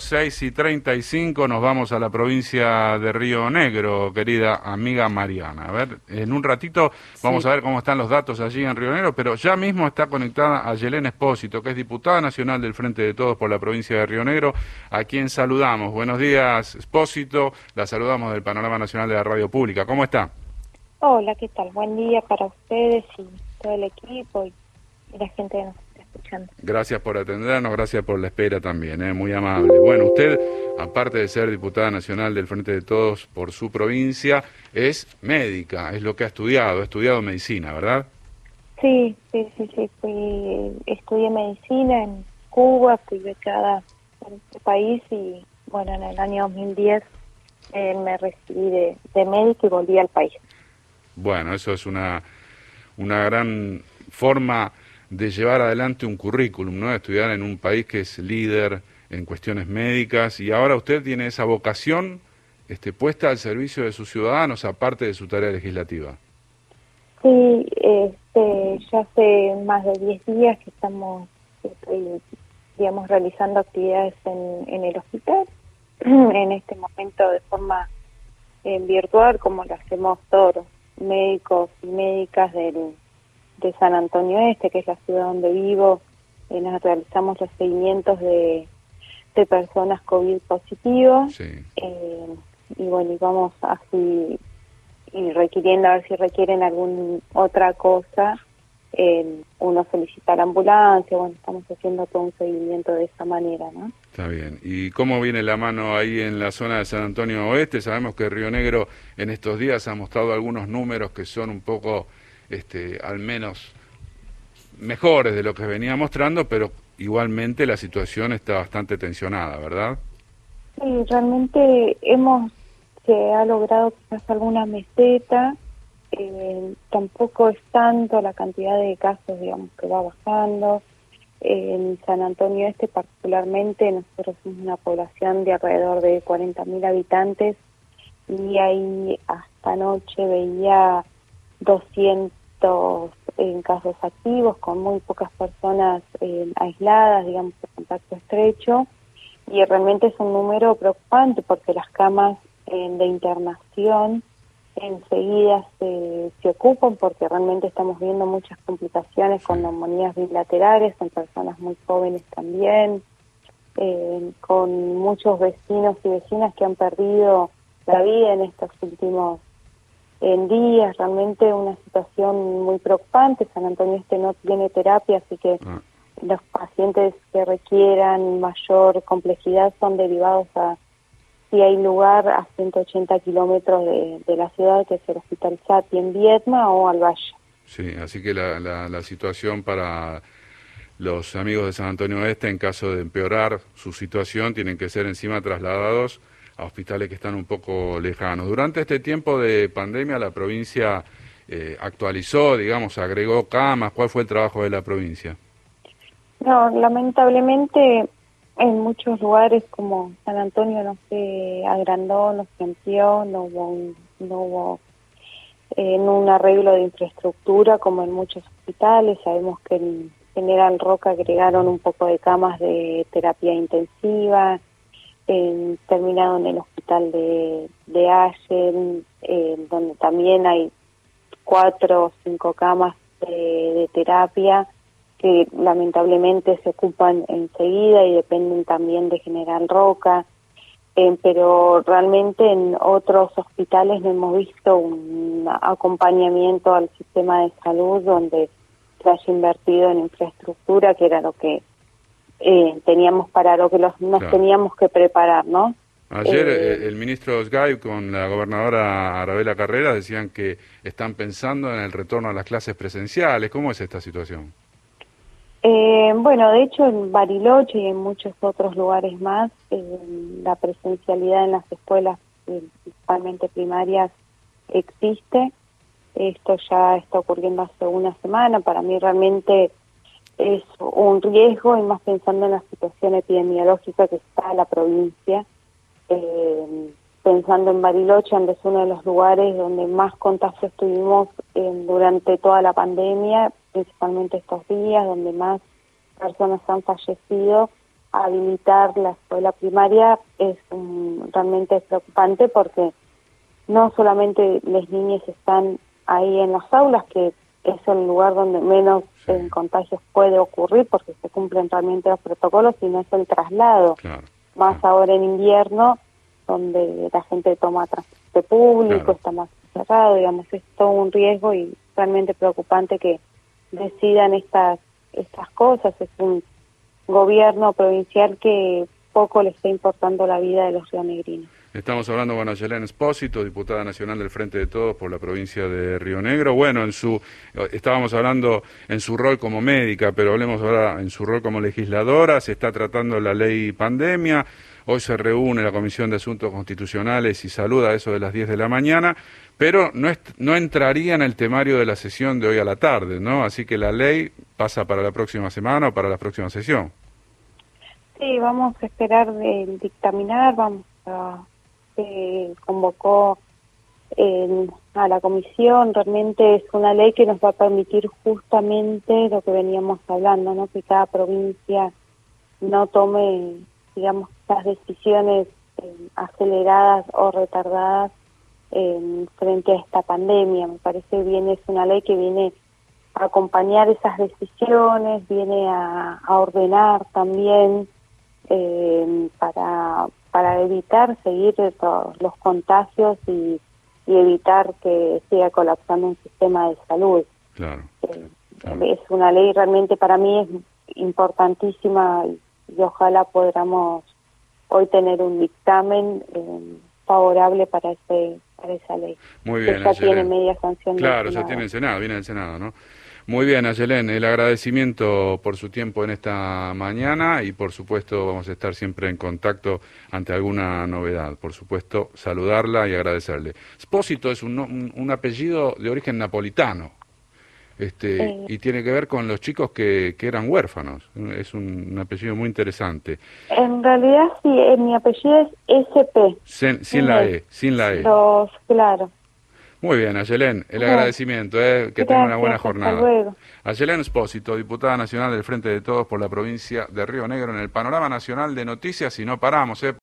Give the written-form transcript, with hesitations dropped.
6:35, nos vamos a la provincia de Río Negro, querida amiga Mariana. A ver, en un ratito vamos Sí, a ver cómo están los datos allí en Río Negro, pero ya mismo está conectada a Yelén Espósito, que es diputada nacional del Frente de Todos por la provincia de Río Negro, a quien saludamos. Buenos días, Espósito, la saludamos del Panorama Nacional de la Radio Pública. ¿Cómo está? hola, ¿qué tal? Buen día para ustedes y todo el equipo y la gente que nos está escuchando. Gracias por atendernos, gracias por la espera también, muy amable. Bueno, usted, aparte de ser diputada nacional del Frente de Todos por su provincia, es médica, es lo que ha estudiado medicina, ¿verdad? Sí, estudié medicina en Cuba, fui becada en este país y bueno, en el año 2010 me recibí de médico y volví al país. Bueno, eso es una gran forma de llevar adelante un currículum, ¿no? Estudiar en un país que es líder en cuestiones médicas y ahora usted tiene esa vocación puesta al servicio de sus ciudadanos, aparte de su tarea legislativa. Sí, ya hace más de 10 días que estoy, digamos, realizando actividades en el hospital, en este momento de forma virtual, como lo hacemos todos los médicos y médicas de San Antonio Este, que es la ciudad donde vivo. Nos realizamos los seguimientos de personas COVID positivos, Sí. y bueno, y vamos así y requiriendo, a ver si requieren alguna otra cosa, uno solicita la ambulancia. Bueno, estamos haciendo todo un seguimiento de esa manera, ¿no? Está bien. ¿Y cómo viene la mano ahí en la zona de San Antonio Oeste? Sabemos que Río Negro en estos días ha mostrado algunos números que son un poco, al menos mejores de lo que venía mostrando, pero igualmente la situación está bastante tensionada, ¿verdad? Sí, realmente se ha logrado quizás alguna meseta. Tampoco es tanto la cantidad de casos, digamos, que va bajando. En San Antonio Este particularmente, nosotros somos una población de alrededor de 40.000 habitantes y ahí hasta anoche veía 200 casos activos, con muy pocas personas aisladas, digamos, de contacto estrecho, y realmente es un número preocupante porque las camas de internación enseguida se ocupan, porque realmente estamos viendo muchas complicaciones Sí. con neumonías bilaterales en personas muy jóvenes también, con muchos vecinos y vecinas que han perdido la vida en estos últimos días. Realmente una situación muy preocupante. San Antonio Este no tiene terapia, así que Ah, los pacientes que requieran mayor complejidad son derivados si hay lugar, a 180 kilómetros de la ciudad, que es el Hospital Chati en Viedma o al Valle. sí, así que la situación para los amigos de San Antonio Este, en caso de empeorar su situación, tienen que ser encima trasladados a hospitales que están un poco lejanos. Durante este tiempo de pandemia, la provincia actualizó, digamos, agregó camas. ¿Cuál fue el trabajo de la provincia? No, lamentablemente en muchos lugares como San Antonio no se agrandó, no se amplió, no hubo en un arreglo de infraestructura como en muchos hospitales. Sabemos que en General Roca agregaron un poco de camas de terapia intensiva, terminado en el hospital de Allen, donde también hay 4 o 5 camas de terapia que lamentablemente se ocupan enseguida y dependen también de General Roca. Pero realmente en otros hospitales no hemos visto un acompañamiento al sistema de salud donde se haya invertido en infraestructura, que era lo que teníamos para lo que nos Claro. teníamos que preparar, ¿no? Ayer Eh, el ministro Sgay con la gobernadora Arabela Carrera decían que están pensando en el retorno a las clases presenciales. ¿Cómo es esta situación? bueno, de hecho en Bariloche y en muchos otros lugares más, la presencialidad en las escuelas, principalmente primarias, existe. Esto ya está ocurriendo hace una semana. Para mí realmente es un riesgo, y más pensando en la situación epidemiológica que está la provincia. Pensando en Bariloche, donde es uno de los lugares donde más contagios tuvimos durante toda la pandemia, principalmente estos días, donde más personas han fallecido. habilitar la escuela primaria realmente es preocupante porque no solamente las niñas están ahí en las aulas, que es el lugar donde menos contagios puede ocurrir porque se cumplen realmente los protocolos, sino es el traslado, Claro, más claro. ahora en invierno, donde la gente toma transporte público, Claro. está más cerrado, digamos, es todo un riesgo y realmente preocupante que decidan estas cosas. Es un gobierno provincial que poco le está importando la vida de los rionegrinos. Estamos hablando con Ayelén Espósito, diputada nacional del Frente de Todos por la provincia de Río Negro. Bueno, estábamos hablando en su rol como médica, pero hablemos ahora en su rol como legisladora. Se está tratando la ley pandemia. Hoy se reúne la Comisión de Asuntos Constitucionales y Salud a eso de las 10 de la mañana, pero no entraría en el temario de la sesión de hoy a la tarde, ¿no? Así que la ley pasa para la próxima semana o para la próxima sesión. Sí, vamos a esperar el dictaminar, convocó a la comisión. Realmente es una ley que nos va a permitir justamente lo que veníamos hablando, ¿no? Que cada provincia no tome, digamos, estas decisiones aceleradas o retardadas frente a esta pandemia. Me parece bien, es una ley que viene a acompañar esas decisiones, viene a ordenar también para evitar seguir los contagios y evitar que siga colapsando un sistema de salud. Claro, claro. Es una ley realmente para mí es importantísima y ojalá podamos hoy tener un dictamen favorable para esa ley. Muy bien, que ya Ayelén. tiene media sanción. Claro, ya tiene el Senado, viene del Senado, ¿no? Muy bien, Ayelén, el agradecimiento por su tiempo en esta mañana y por supuesto vamos a estar siempre en contacto ante alguna novedad. Por supuesto, saludarla y agradecerle. Espósito es un apellido de origen napolitano y tiene que ver con los chicos que eran huérfanos. Es un apellido muy interesante. En realidad sí, mi apellido es SP. Sin la E, sin la E. Claro. Muy bien, Ayelén, el Bueno, agradecimiento, que gracias, tenga una buena hasta jornada. luego. Ayelén Espósito, diputada nacional del Frente de Todos por la provincia de Río Negro, en el panorama nacional de noticias, y no paramos,